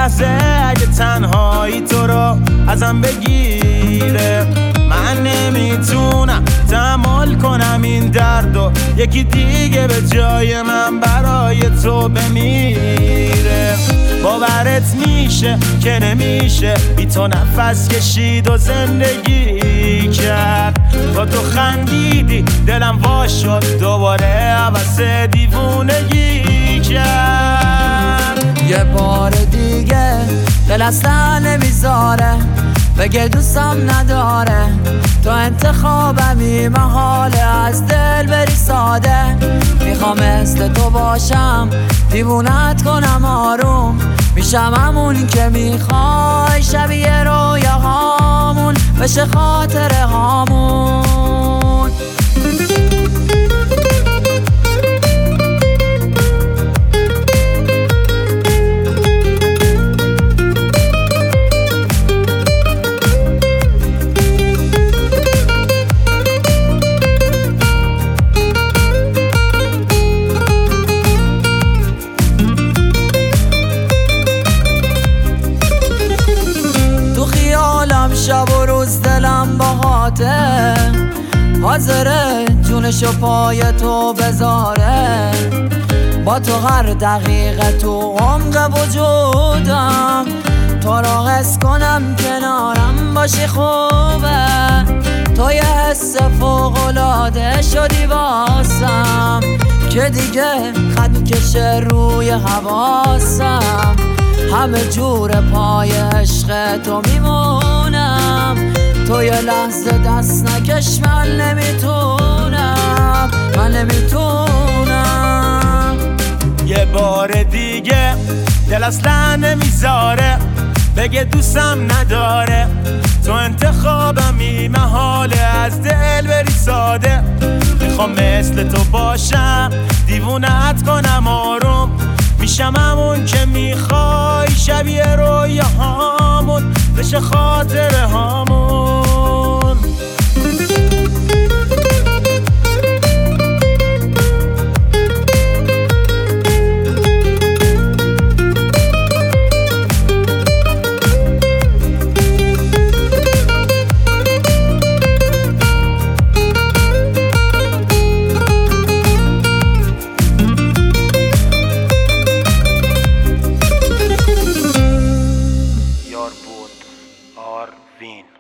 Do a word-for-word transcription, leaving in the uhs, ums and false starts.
لحظه اگه تنهایی تو رو ازم بگیره، من نمیتونم تحمل کنم این درد و یکی دیگه به جای من برای تو بمیره. باورت میشه که نمیشه بی تو نفس کشید و زندگی کرد. با تو خندیدی دلم وا شد دوباره عوض دیوونگی کرد. یه بار دیگه دل اصلا نمیذاره بگه دوستم نداره، تو انتخابمی محاله از دل بری ساده. میخوام مثل تو باشم دیوونت کنم آروم، میشم همون که میخوای شبیه رویاهامون بشه خاطره هامون. شب و روز دلم باهاته، حاضره جونشو پای تو بذاره. با تو هر دقیقه تو عمق وجودم، تو را حس کنم کنارم باشی خوبه. تو یه حس فوق‌العاده شدی واسم که دیگه خط میکشه روی حواسم. همه جور پای عشق تو میمونم، تو یه لحظه دست نکش من نمیتونم، من نمیتونم. یه بار دیگه دل اصلا نمیذاره بگه دوستم نداره، تو انتخابمی محاله از دل بری ساده. میخوام مثل تو باشم دیوونت کنم آروم، میشم همون که میخوای شبیه رویاهامون بشه خاطره هامون. Arvin.